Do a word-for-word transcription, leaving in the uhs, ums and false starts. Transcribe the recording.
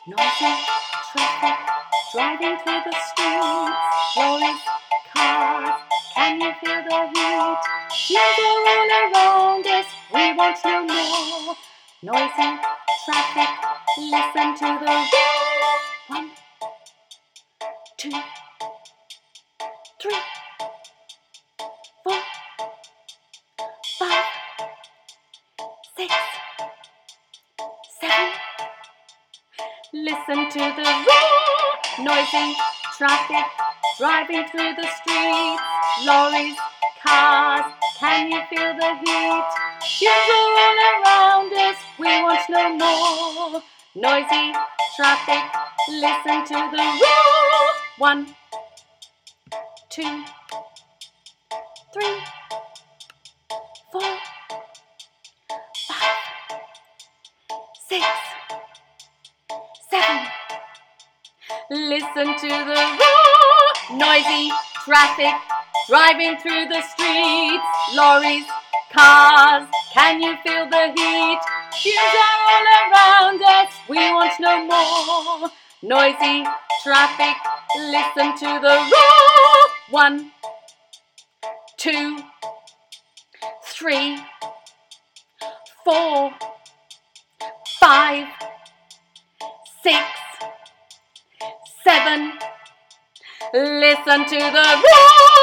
Noisy traffic driving through the streets. Lorries, cars, can you feel the heat? Fumes are all around us, we want no more. Noisy traffic, listen to the roar. One, two, three, four, five, six, seven. Listen to the roar. Noisy traffic driving through the streets. Lorries, cars, can you feel the heat? Fumes are all around us, we want no more. Noisy traffic, listen to the roar. One, two, three, four, five, six, seven. Listen to the roar. Noisy traffic driving through the streets. Lorries, cars, can you feel the heat? Fumes are all around us, we want no more. Noisy traffic, listen to the roar. One, two, three, four, five, six, seven. Listen to the roar.